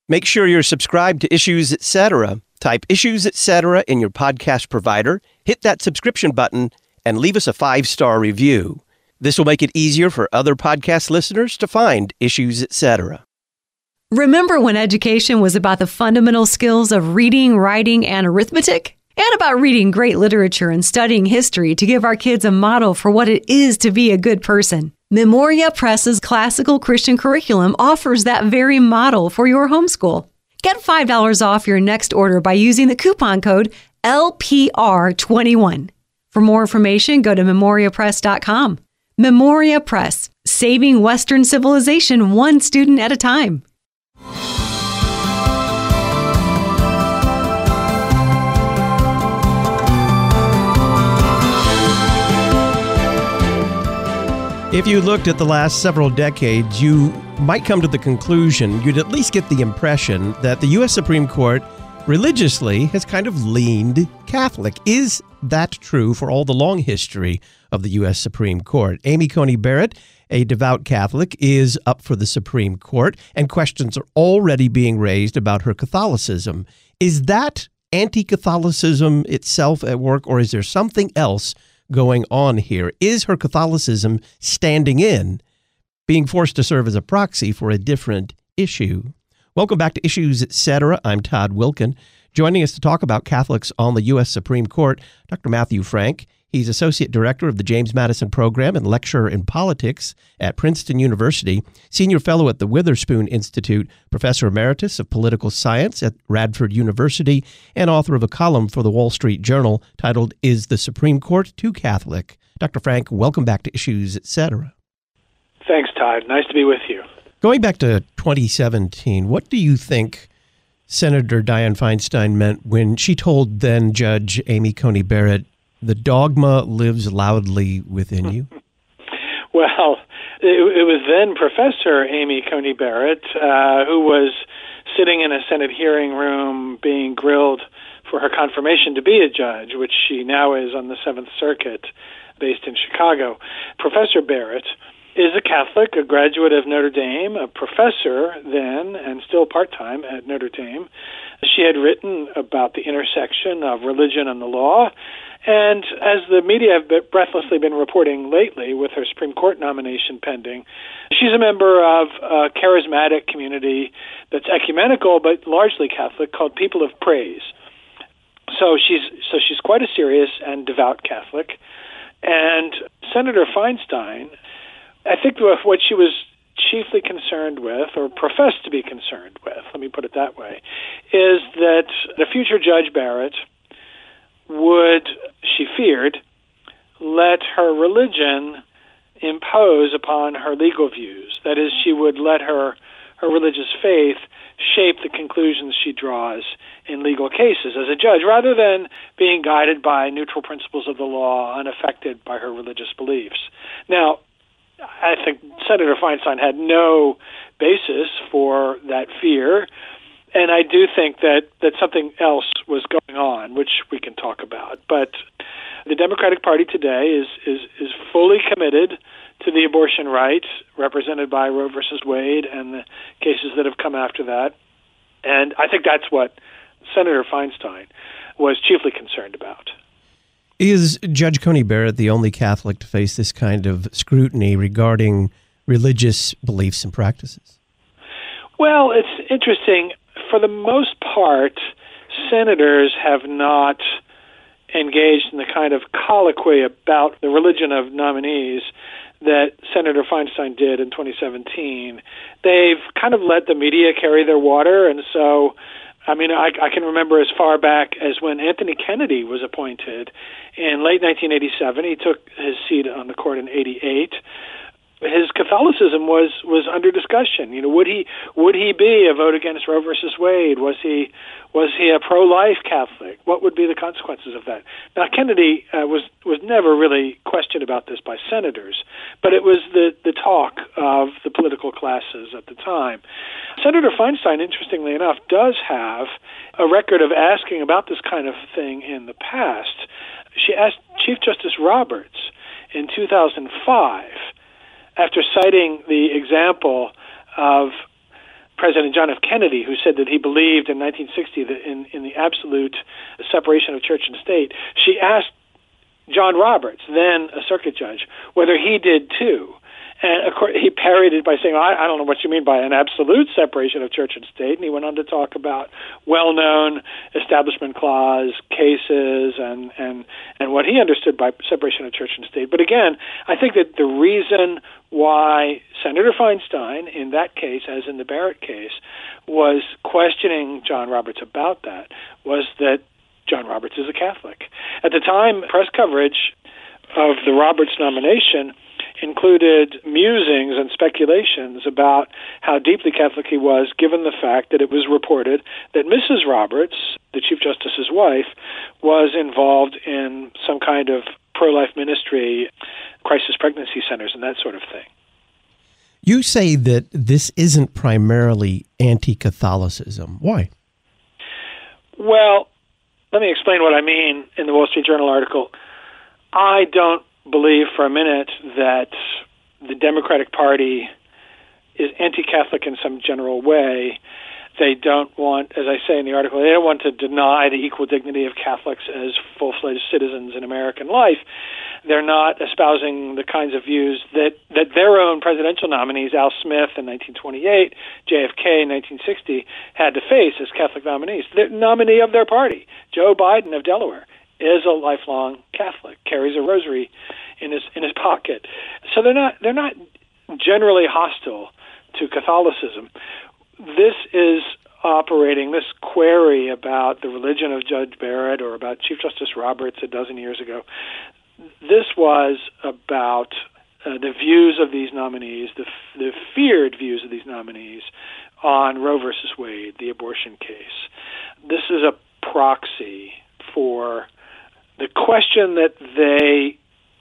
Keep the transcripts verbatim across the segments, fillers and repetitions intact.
Make sure you're subscribed to Issues Etc. Type Issues Etc. in your podcast provider, hit that subscription button, and leave us a five-star review. This will make it easier for other podcast listeners to find Issues Etc. Remember when education was about the fundamental skills of reading, writing, and arithmetic? And about reading great literature and studying history to give our kids a model for what it is to be a good person. Memoria Press's classical Christian curriculum offers that very model for your homeschool. Get five dollars off your next order by using the coupon code L P R twenty-one. For more information, go to memoria press dot com. Memoria Press, saving Western civilization one student at a time. If you looked at the last several decades, you might come to the conclusion, you'd at least get the impression that the U S Supreme Court religiously has kind of leaned Catholic. Is that true for all the long history of the U S Supreme Court? Amy Coney Barrett, a devout Catholic, is up for the Supreme Court, and questions are already being raised about her Catholicism. Is that anti-Catholicism itself at work, or is there something else going on here? Is her Catholicism standing in, being forced to serve as a proxy for a different issue? Welcome back to Issues Etc. I'm Todd Wilkin. Joining us to talk about Catholics on the U S Supreme Court, Doctor Matthew Frank. He's Associate Director of the James Madison Program and Lecturer in Politics at Princeton University, Senior Fellow at the Witherspoon Institute, Professor Emeritus of Political Science at Radford University, and author of a column for the Wall Street Journal titled, Is the Supreme Court Too Catholic? Doctor Frank, welcome back to Issues Etc. Thanks, Todd. Nice to be with you. Going back to twenty seventeen, what do you think Senator Dianne Feinstein meant when she told then Judge Amy Coney Barrett, the dogma lives loudly within you? Well, it, it was then Professor Amy Coney Barrett uh, who was sitting in a Senate hearing room being grilled for her confirmation to be a judge, which she now is on the Seventh Circuit based in Chicago. Professor Barrett is a Catholic, a graduate of Notre Dame, a professor then, and still part-time at Notre Dame. She had written about the intersection of religion and the law, and as the media have breathlessly been reporting lately with her Supreme Court nomination pending, she's a member of a charismatic community that's ecumenical but largely Catholic called People of Praise. So she's so she's quite a serious and devout Catholic. And Senator Feinstein, I think what she was chiefly concerned with, or professed to be concerned with, let me put it that way, is that the future Judge Barrett would, she feared, let her religion impose upon her legal views. That is, she would let her, her religious faith shape the conclusions she draws in legal cases as a judge, rather than being guided by neutral principles of the law, unaffected by her religious beliefs. Now, I think Senator Feinstein had no basis for that fear, and I do think that, that something else was going on, which we can talk about. But the Democratic Party today is, is, is fully committed to the abortion right, represented by Roe versus Wade and the cases that have come after that. And I think that's what Senator Feinstein was chiefly concerned about. Is Judge Coney Barrett the only Catholic to face this kind of scrutiny regarding religious beliefs and practices? Well, it's interesting. For the most part, senators have not engaged in the kind of colloquy about the religion of nominees that Senator Feinstein did in twenty seventeen. They've kind of let the media carry their water, and so, I mean, I, I can remember as far back as when Anthony Kennedy was appointed in late nineteen eighty-seven. He took his seat on the court in eighty-eight. His Catholicism was was under discussion. You know, would he would he be a vote against Roe versus Wade? Was he was he a pro-life Catholic? What would be the consequences of that? Now, Kennedy uh, was was never really questioned about this by senators, but it was the the talk of the political classes at the time. Senator Feinstein, interestingly enough, does have a record of asking about this kind of thing in the past. She asked Chief Justice Roberts in two thousand five. After citing the example of President John F. Kennedy, who said that he believed in nineteen sixty that in, in the absolute separation of church and state, she asked John Roberts, then a circuit judge, whether he did too. And of course, he parried it by saying, I, I don't know what you mean by an absolute separation of church and state. And he went on to talk about well-known Establishment Clause cases and, and, and what he understood by separation of church and state. But again, I think that the reason why Senator Feinstein, in that case, as in the Barrett case, was questioning John Roberts about that was that John Roberts is a Catholic. At the time, press coverage of the Roberts nomination included musings and speculations about how deeply Catholic he was, given the fact that it was reported that Missus Roberts, the Chief Justice's wife, was involved in some kind of pro-life ministry, crisis pregnancy centers, and that sort of thing. You say that this isn't primarily anti-Catholicism. Why? Well, let me explain what I mean in the Wall Street Journal article. I don't believe for a minute that the Democratic Party is anti-Catholic in some general way. They don't want, as I say in the article, they don't want to deny the equal dignity of Catholics as full-fledged citizens in American life. They're not espousing the kinds of views that, that their own presidential nominees, Al Smith in nineteen twenty-eight, J F K in nineteen sixty, had to face as Catholic nominees. The nominee of their party, Joe Biden of Delaware, is a lifelong Catholic, carries a rosary in his in his pocket. So they're not they're not generally hostile to Catholicism. This is operating, this query about the religion of Judge Barrett or about Chief Justice Roberts a dozen years ago, this was about uh, the views of these nominees, the, the feared views of these nominees on Roe versus Wade, the abortion case. This is a proxy for the question that they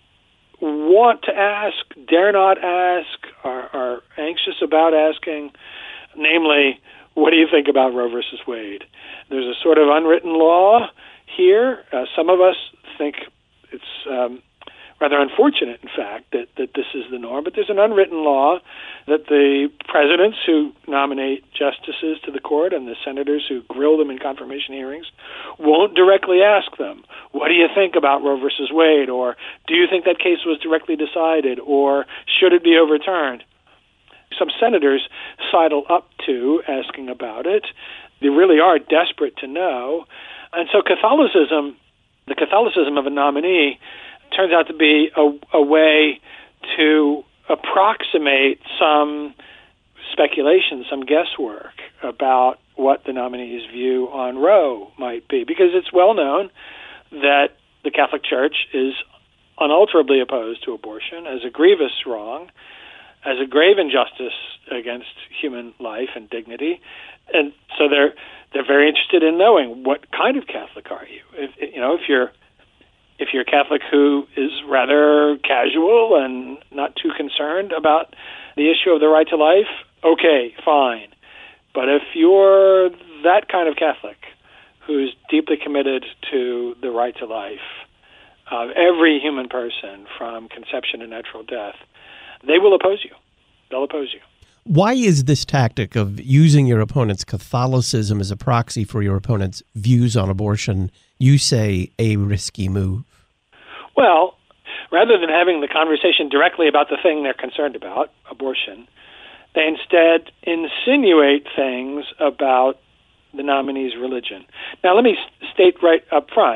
want to ask, dare not ask, are, are anxious about asking, namely, what do you think about Roe versus Wade? There's a sort of unwritten law here. Uh, some of us think it's um, rather unfortunate, in fact, that, that this is the norm, but there's an unwritten law that the presidents who nominate justices to the court and the senators who grill them in confirmation hearings won't directly ask them, what do you think about Roe versus Wade? Or do you think that case was directly decided? Or should it be overturned? Some senators sidle up to asking about it. They really are desperate to know. And so Catholicism, the Catholicism of a nominee, turns out to be a, a way to approximate some speculation, some guesswork about what the nominee's view on Roe might be, because it's well known that the Catholic Church is unalterably opposed to abortion as a grievous wrong, as a grave injustice against human life and dignity, and so they're they're very interested in knowing what kind of Catholic are you. If you know if you're if you're a Catholic who is rather casual and not too concerned about the issue of the right to life, okay, fine. But if you're that kind of Catholic who's deeply committed to the right to life of every human person from conception to natural death, they will oppose you. They'll oppose you. Why is this tactic of using your opponent's Catholicism as a proxy for your opponent's views on abortion, you say, a risky move? Well, rather than having the conversation directly about the thing they're concerned about, abortion, they instead insinuate things about the nominee's religion. Now, let me state right up front,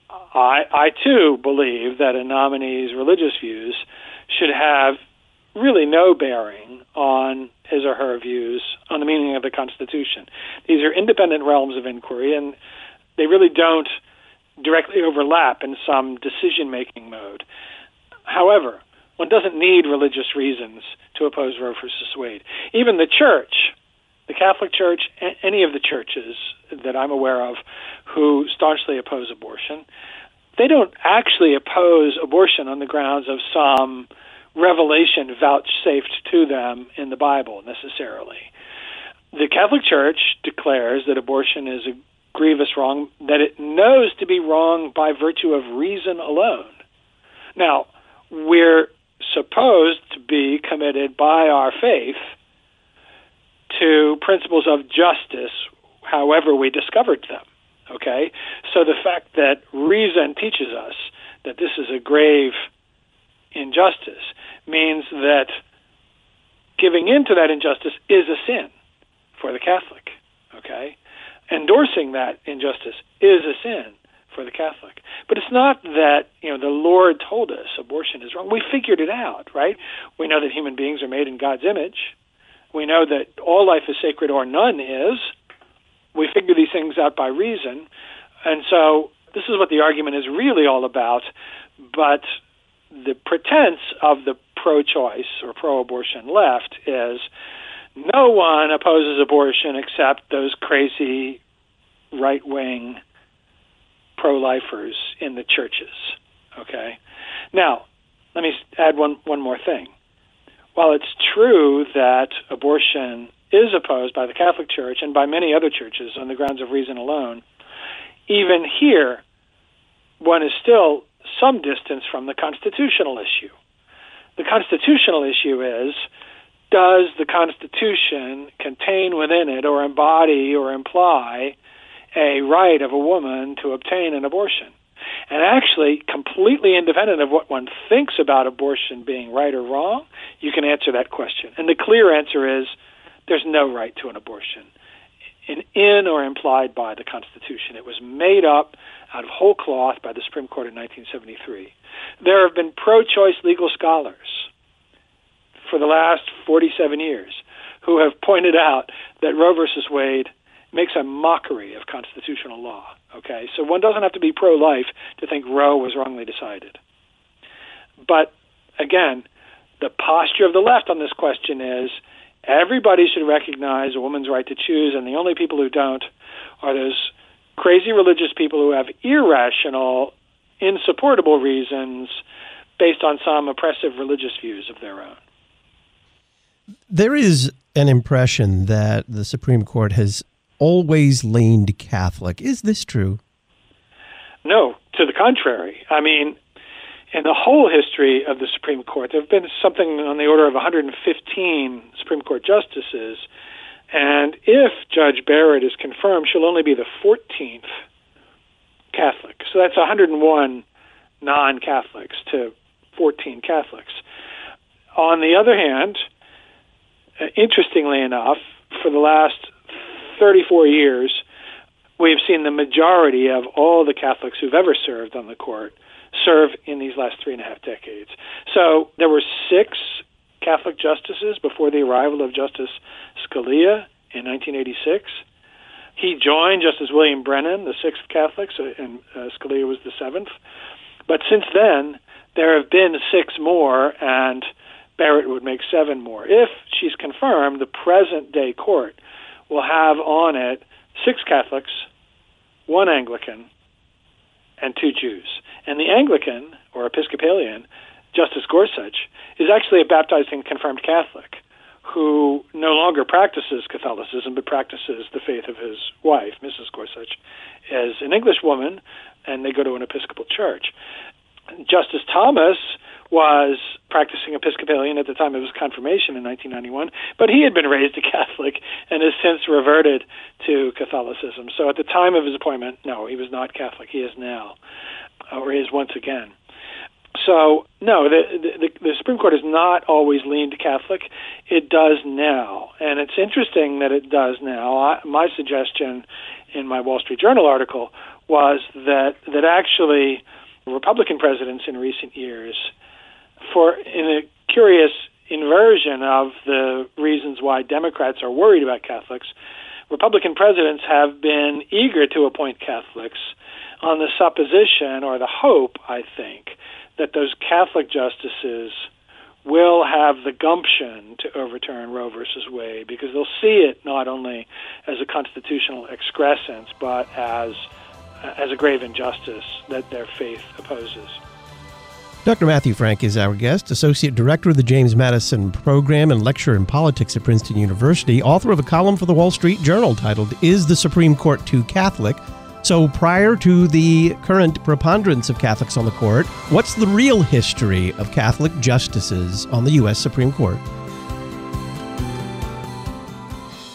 I, I too believe that a nominee's religious views should have really no bearing on his or her views on the meaning of the Constitution. These are independent realms of inquiry, and they really don't directly overlap in some decision-making mode. However, one doesn't need religious reasons to oppose Roe versus Wade. Even the Church, the Catholic Church, any of the churches that I'm aware of who staunchly oppose abortion, they don't actually oppose abortion on the grounds of some revelation vouchsafed to them in the Bible, necessarily. The Catholic Church declares that abortion is a grievous wrong, that it knows to be wrong by virtue of reason alone. Now, we're supposed to be committed by our faith to principles of justice, however we discovered them. Okay? So the fact that reason teaches us that this is a grave injustice means that giving in to that injustice is a sin for the Catholic. Okay? Endorsing that injustice is a sin for the Catholic. But it's not that, you know, the Lord told us abortion is wrong. We figured it out, right? We know that human beings are made in God's image. We know that all life is sacred or none is. We figure these things out by reason. And so this is what the argument is really all about. But the pretense of the pro-choice or pro-abortion left is no one opposes abortion except those crazy right-wing pro-lifers in the churches. Okay? Now, let me add one, one more thing. While it's true that abortion is opposed by the Catholic Church and by many other churches on the grounds of reason alone, even here, one is still some distance from the constitutional issue. The constitutional issue is, does the Constitution contain within it or embody or imply a right of a woman to obtain an abortion? And actually, completely independent of what one thinks about abortion being right or wrong, you can answer that question. And the clear answer is there's no right to an abortion, in, in or implied by the Constitution. It was made up out of whole cloth by the Supreme Court in nineteen seventy-three. There have been pro-choice legal scholars for the last forty-seven years who have pointed out that Roe versus Wade makes a mockery of constitutional law. Okay, so one doesn't have to be pro-life to think Roe was wrongly decided. But again, the posture of the left on this question is everybody should recognize a woman's right to choose, and the only people who don't are those crazy religious people who have irrational, insupportable reasons based on some oppressive religious views of their own. There is an impression that the Supreme Court has always leaned Catholic. Is this true? No, to the contrary. I mean, in the whole history of the Supreme Court, there have been something on the order of one hundred fifteen Supreme Court justices, and if Judge Barrett is confirmed, she'll only be the fourteenth Catholic. So that's one hundred one non-Catholics to fourteen Catholics. On the other hand, interestingly enough, for the last thirty-four years, we've seen the majority of all the Catholics who've ever served on the court serve in these last three and a half decades. So there were six Catholic justices before the arrival of Justice Scalia in nineteen eighty-six. He joined Justice William Brennan, the sixth Catholic, so, and uh, Scalia was the seventh. But since then, there have been six more, and Barrett would make seven more. If she's confirmed, the present-day court will have on it six Catholics, one Anglican, and two Jews. And the Anglican, or Episcopalian, Justice Gorsuch, is actually a baptized and confirmed Catholic who no longer practices Catholicism but practices the faith of his wife, Missus Gorsuch, as an English woman, and they go to an Episcopal church. Justice Thomas was practicing Episcopalian at the time of his confirmation in nineteen ninety-one, but he had been raised a Catholic and has since reverted to Catholicism. So at the time of his appointment, no, he was not Catholic. He is now, or he is once again. So, no, the, the, the Supreme Court has not always leaned Catholic. It does now, and it's interesting that it does now. I, my suggestion in my Wall Street Journal article was that that actually Republican presidents in recent years, for in a curious inversion of the reasons why Democrats are worried about Catholics, Republican presidents have been eager to appoint Catholics on the supposition or the hope, I think, that those Catholic justices will have the gumption to overturn Roe versus Wade because they'll see it not only as a constitutional excrescence but as as a grave injustice that their faith opposes. Doctor Matthew Frank is our guest, Associate Director of the James Madison Program and Lecturer in Politics at Princeton University, author of a column for the Wall Street Journal titled, Is the Supreme Court Too Catholic? So prior to the current preponderance of Catholics on the court, what's the real history of Catholic justices on the U S Supreme Court?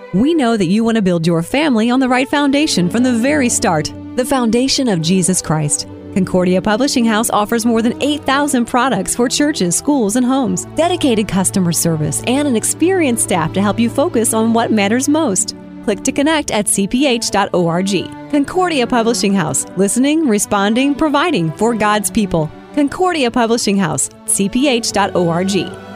We know that you want to build your family on the right foundation from the very start, the foundation of Jesus Christ. Concordia Publishing House offers more than eight thousand products for churches, schools, and homes, dedicated customer service, and an experienced staff to help you focus on what matters most. Click to connect at c p h dot org. Concordia Publishing House, listening, responding, providing for God's people. Concordia Publishing House, c p h dot org.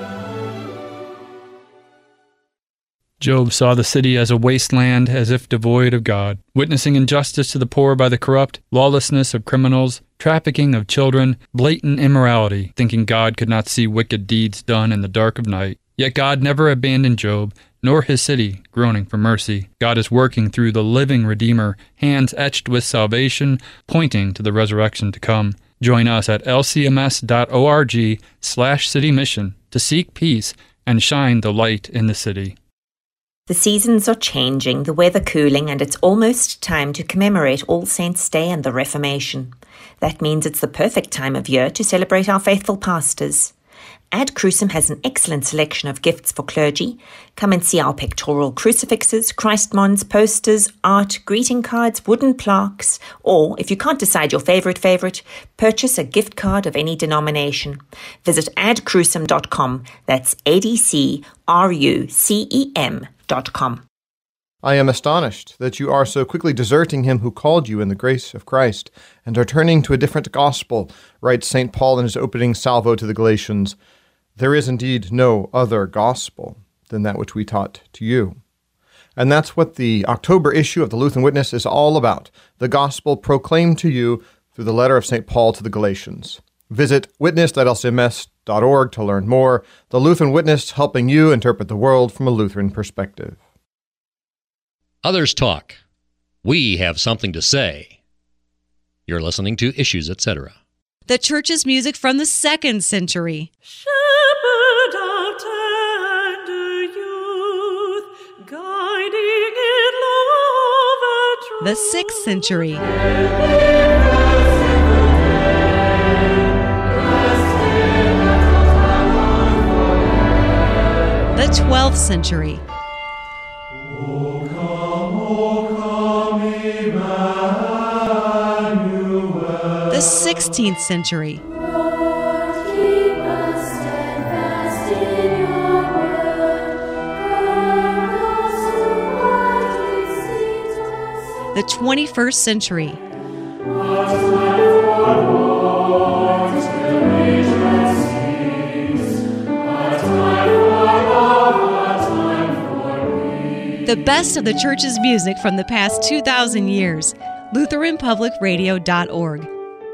Job saw the city as a wasteland, as if devoid of God, witnessing injustice to the poor by the corrupt, lawlessness of criminals, trafficking of children, blatant immorality, thinking God could not see wicked deeds done in the dark of night. Yet God never abandoned Job, nor his city, groaning for mercy. God is working through the living Redeemer, hands etched with salvation, pointing to the resurrection to come. Join us at l c m s dot org slash city mission to seek peace and shine the light in the city. The seasons are changing, the weather cooling, and it's almost time to commemorate All Saints' Day and the Reformation. That means it's the perfect time of year to celebrate our faithful pastors. Ad Crucem has an excellent selection of gifts for clergy. Come and see our pictorial crucifixes, Christmons, posters, art, greeting cards, wooden plaques, or, if you can't decide your favourite favourite, purchase a gift card of any denomination. Visit ad crucem dot com. That's A D C R U C E M dot com. I am astonished that you are so quickly deserting him who called you in the grace of Christ, and are turning to a different gospel, writes Saint Paul in his opening salvo to the Galatians. There is indeed no other gospel than that which we taught to you. And that's what the October issue of the Lutheran Witness is all about, the gospel proclaimed to you through the letter of Saint Paul to the Galatians. Visit witness dot l c m s dot org to learn more. The Lutheran Witness, helping you interpret the world from a Lutheran perspective. Others talk. We have something to say. You're listening to Issues, et cetera. The church's music from the second century. Shepherd of tender youth, guiding in love and truth. The sixth century. The twelfth century. O come, O come, Emmanuel. The sixteenth century. Lord, keep us steadfast in your word. Guide us to what beseems us. The twenty-first century. What time for war till nature cease? What time for love? What time for peace? The best of the church's music from the past two thousand years. Lutheran Public Radio dot org.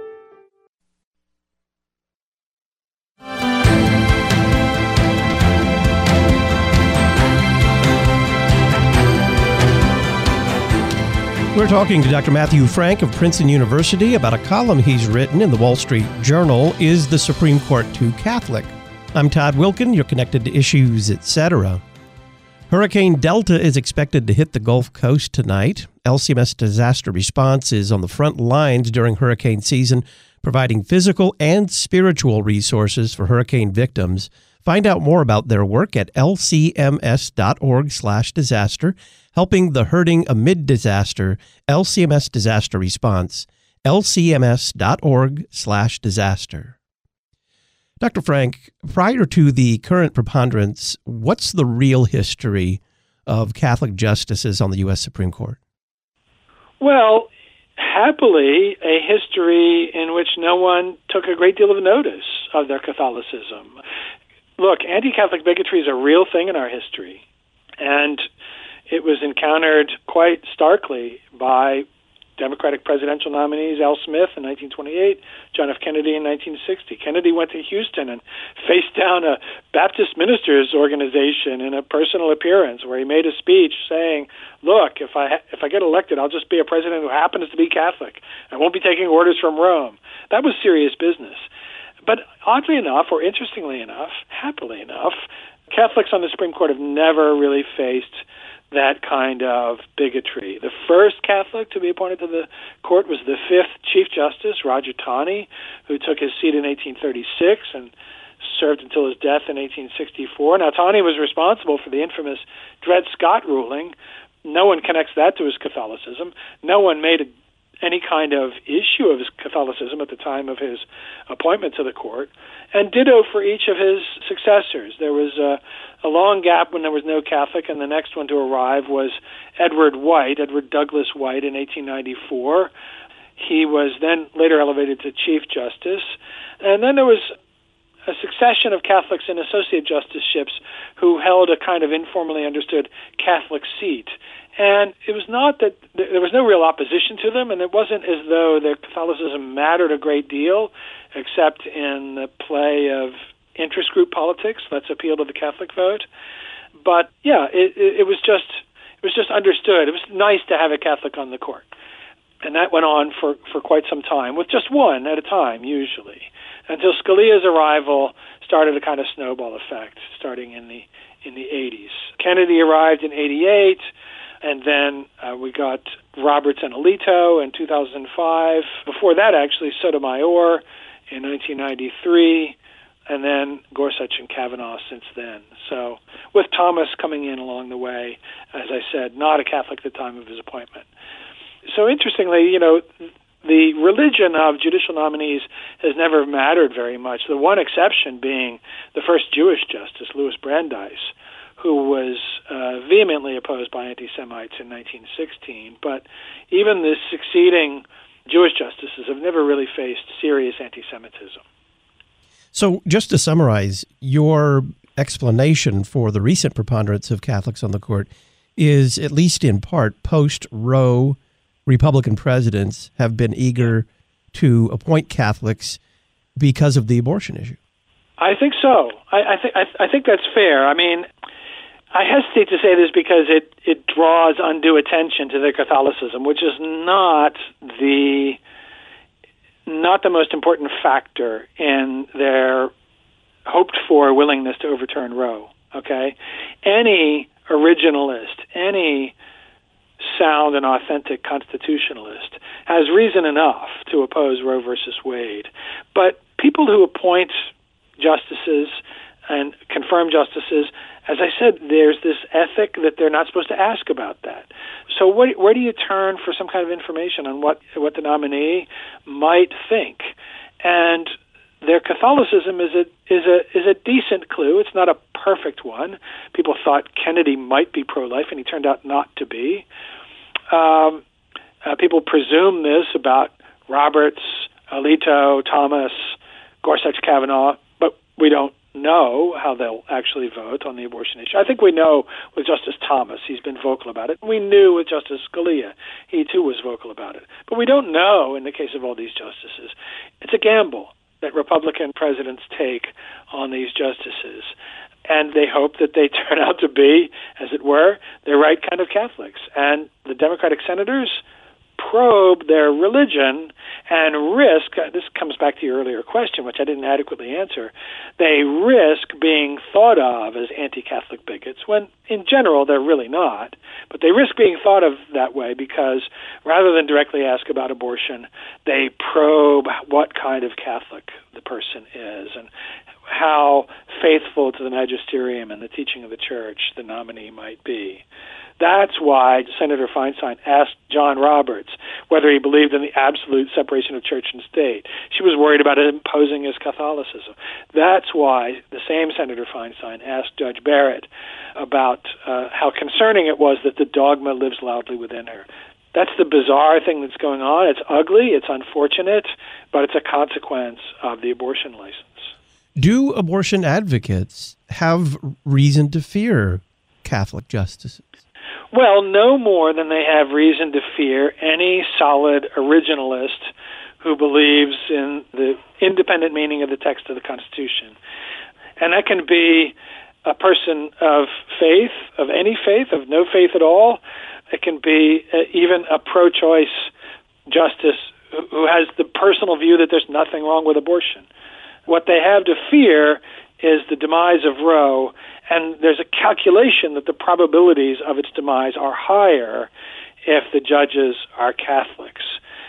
We're talking to Doctor Matthew Frank of Princeton University about a column he's written in the Wall Street Journal, Is the Supreme Court Too Catholic? I'm Todd Wilkin. You're connected to Issues, et cetera. Hurricane Delta is expected to hit the Gulf Coast tonight. L C M S Disaster Response is on the front lines during hurricane season, providing physical and spiritual resources for hurricane victims. Find out more about their work at l c m s dot org slash disaster, helping the hurting amid disaster, L C M S Disaster Response, l c m s dot org slash disaster. Doctor Frank, prior to the current preponderance, what's the real history of Catholic justices on the U S Supreme Court? Well, happily, a history in which no one took a great deal of notice of their Catholicism. Look, anti-Catholic bigotry is a real thing in our history, and it was encountered quite starkly by Democratic presidential nominees Al Smith in nineteen twenty-eight, John F. Kennedy in nineteen sixty. Kennedy went to Houston and faced down a Baptist ministers organization in a personal appearance where he made a speech saying, look, if I if I get elected, I'll just be a president who happens to be Catholic. I won't be taking orders from Rome. That was serious business. But oddly enough, or interestingly enough, happily enough, Catholics on the Supreme Court have never really faced that kind of bigotry. The first Catholic to be appointed to the court was the fifth Chief Justice, Roger Taney, who took his seat in eighteen thirty-six and served until his death in eighteen sixty-four. Now, Taney was responsible for the infamous Dred Scott ruling. No one connects that to his Catholicism. No one made a, any kind of issue of his Catholicism at the time of his appointment to the court. And ditto for each of his successors. There was a, a long gap when there was no Catholic, and the next one to arrive was Edward White, Edward Douglas White, in eighteen ninety-four. He was then later elevated to Chief Justice. And then there was a succession of Catholics in associate justiceships who held a kind of informally understood Catholic seat. And it was not that there was no real opposition to them, and it wasn't as though their Catholicism mattered a great deal, except in the play of interest group politics. Let's appeal to the Catholic vote. But yeah, it, it, it was just it was just understood. It was nice to have a Catholic on the court, and that went on for, for quite some time, with just one at a time usually, until Scalia's arrival started a kind of snowball effect, starting in the in the eighties. Kennedy arrived in eighty-eight. And then uh, we got Roberts and Alito in two thousand five. Before that, actually, Sotomayor in nineteen ninety-three, and then Gorsuch and Kavanaugh since then. So with Thomas coming in along the way, as I said, not a Catholic at the time of his appointment. So interestingly, you know, the religion of judicial nominees has never mattered very much, the one exception being the first Jewish justice, Louis Brandeis, who was uh, vehemently opposed by anti-Semites in nineteen sixteen. But even the succeeding Jewish justices have never really faced serious anti-Semitism. So just to summarize, your explanation for the recent preponderance of Catholics on the court is, at least in part, post-Roe Republican presidents have been eager to appoint Catholics because of the abortion issue. I think so. I, I, th- I, I think that's fair. I mean, I hesitate to say this because it, it draws undue attention to their Catholicism, which is not the not the most important factor in their hoped-for willingness to overturn Roe. Okay, any originalist, any sound and authentic constitutionalist has reason enough to oppose Roe versus Wade, but people who appoint justices and confirm justices, as I said, there's this ethic that they're not supposed to ask about that. So what, where do you turn for some kind of information on what, what the nominee might think? And their Catholicism is a is a is a decent clue. It's not a perfect one. People thought Kennedy might be pro-life, and he turned out not to be. Um, uh, people presume this about Roberts, Alito, Thomas, Gorsuch, Kavanaugh, but we don't know how they'll actually vote on the abortion issue. I think we know with Justice Thomas. He's been vocal about it. We knew with Justice Scalia. He, too, was vocal about it. But we don't know in the case of all these justices. It's a gamble that Republican presidents take on these justices. And they hope that they turn out to be, as it were, the right kind of Catholics. And the Democratic senators probe their religion and risk, this comes back to your earlier question, which I didn't adequately answer, they risk being thought of as anti-Catholic bigots, when in general they're really not. But they risk being thought of that way because rather than directly ask about abortion, they probe what kind of Catholic the person is and how faithful to the magisterium and the teaching of the church the nominee might be. That's why Senator Feinstein asked John Roberts whether he believed in the absolute separation of church and state. She was worried about it imposing his Catholicism. That's why the same Senator Feinstein asked Judge Barrett about uh, how concerning it was that the dogma lives loudly within her. That's the bizarre thing that's going on. It's ugly, it's unfortunate, but it's a consequence of the abortion license. Do abortion advocates have reason to fear Catholic justices? Well, no more than they have reason to fear any solid originalist who believes in the independent meaning of the text of the Constitution. And that can be a person of faith, of any faith, of no faith at all. It can be uh, even a pro-choice justice who has the personal view that there's nothing wrong with abortion. What they have to fear is the demise of Roe, and there's a calculation that the probabilities of its demise are higher if the judges are Catholics,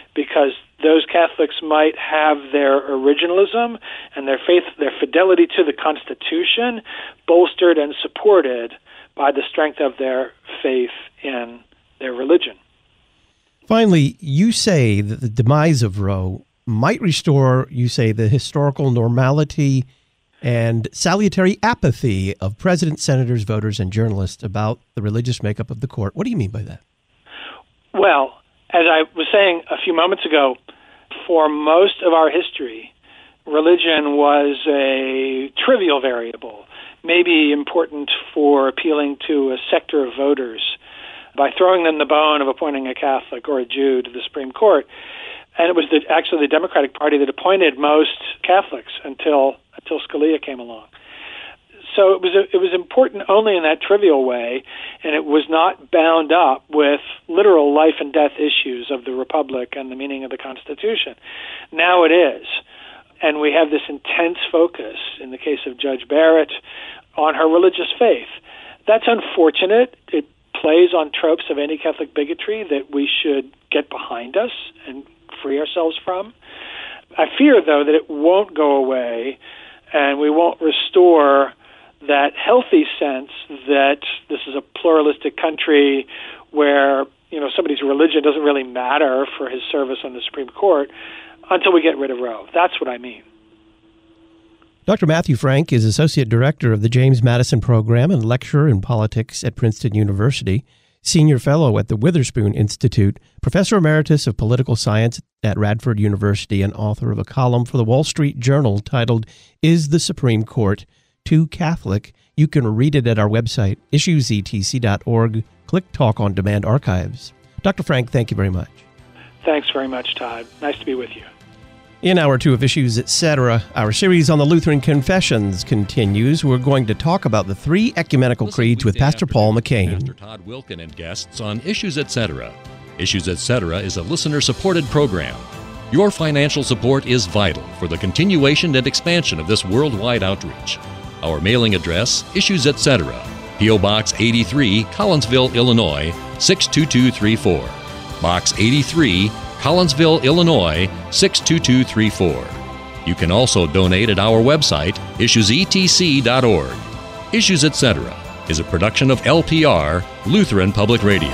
because those Catholics might have their originalism and their faith, their fidelity to the Constitution bolstered and supported by the strength of their faith in their religion. Finally, you say that the demise of Roe might restore, you say, the historical normality and salutary apathy of presidents, senators, voters, and journalists about the religious makeup of the court. What do you mean by that? Well, as I was saying a few moments ago, for most of our history, religion was a trivial variable, maybe important for appealing to a sector of voters by throwing them the bone of appointing a Catholic or a Jew to the Supreme Court. And it was the, actually the Democratic Party that appointed most Catholics until until Scalia came along. So it was a, it was important only in that trivial way, and it was not bound up with literal life and death issues of the Republic and the meaning of the Constitution. Now it is, and we have this intense focus in the case of Judge Barrett on her religious faith. That's unfortunate. It plays on tropes of anti-Catholic bigotry that we should get behind us and free ourselves from. I fear, though, that it won't go away, and we won't restore that healthy sense that this is a pluralistic country where, you know, somebody's religion doesn't really matter for his service on the Supreme Court until we get rid of Roe. That's what I mean. Doctor Matthew Frank is Associate Director of the James Madison Program and lecturer in politics at Princeton University, Senior Fellow at the Witherspoon Institute, Professor Emeritus of Political Science at Radford University, and author of a column for the Wall Street Journal titled, Is the Supreme Court Too Catholic? You can read it at our website, issues e t c dot org. Click Talk on Demand Archives. Doctor Frank, thank you very much. Thanks very much, Todd. Nice to be with you. In Hour Two of Issues, et cetera, our series on the Lutheran Confessions continues. We're going to talk about the three ecumenical Listen creeds with Pastor Paul McCain. Pastor Todd Wilken and guests on Issues, et cetera. Issues, et cetera is a listener-supported program. Your financial support is vital for the continuation and expansion of this worldwide outreach. Our mailing address, Issues, et cetera, P O. Box eighty-three, Collinsville, Illinois, six two two three four. Box eighty-three, Collinsville, Illinois, six two two three four. You can also donate at our website, issues e t c dot org. Issues, et cetera is a production of L P R, Lutheran Public Radio.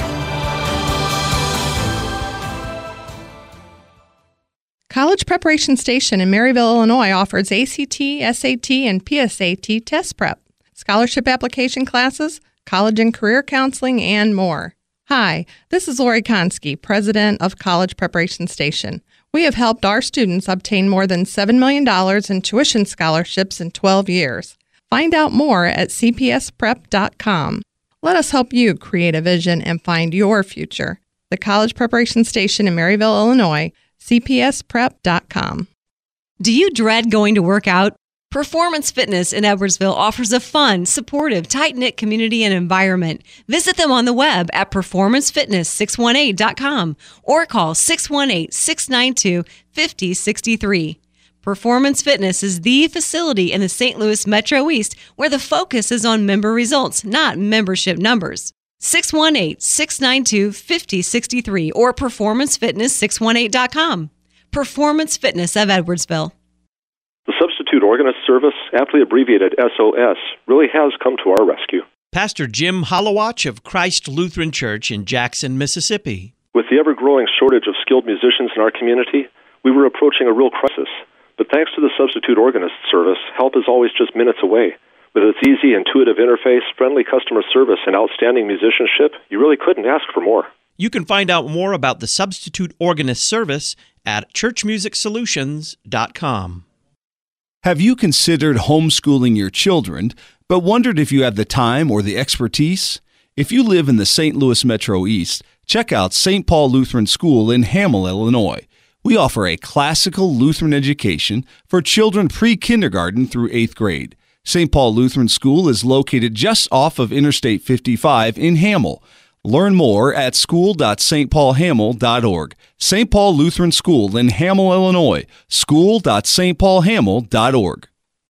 College Preparation Station in Maryville, Illinois offers A C T, S A T, and P S A T test prep, scholarship application classes, college and career counseling, and more. Hi, this is Lori Konski, President of College Preparation Station. We have helped our students obtain more than seven million dollars in tuition scholarships in twelve years. Find out more at c p s prep dot com. Let us help you create a vision and find your future. The College Preparation Station in Maryville, Illinois, c p s prep dot com. Do you dread going to work out? Performance Fitness in Edwardsville offers a fun, supportive, tight-knit community and environment. Visit them on the web at performance fitness six one eight dot com or call six one eight, six nine two, five zero six three. Performance Fitness is the facility in the Saint Louis Metro East where the focus is on member results, not membership numbers. six one eight, six nine two, five zero six three or performance fitness six one eight dot com. Performance Fitness of Edwardsville. The Substitute Organist Service, aptly abbreviated S O S, really has come to our rescue. Pastor Jim Hollowatch of Christ Lutheran Church in Jackson, Mississippi. With the ever-growing shortage of skilled musicians in our community, we were approaching a real crisis. But thanks to the Substitute Organist Service, help is always just minutes away. With its easy, intuitive interface, friendly customer service, and outstanding musicianship, you really couldn't ask for more. You can find out more about the Substitute Organist Service at church music solutions dot com. Have you considered homeschooling your children, but wondered if you have the time or the expertise? If you live in the Saint Louis Metro East, check out Saint Paul Lutheran School in Hamel, Illinois. We offer a classical Lutheran education for children pre-kindergarten through eighth grade. Saint Paul Lutheran School is located just off of Interstate fifty-five in Hamel. Learn more at school dot s t paul hamel dot org. Saint Paul Lutheran School in Hamel, Illinois. school dot s t paul hamel dot org.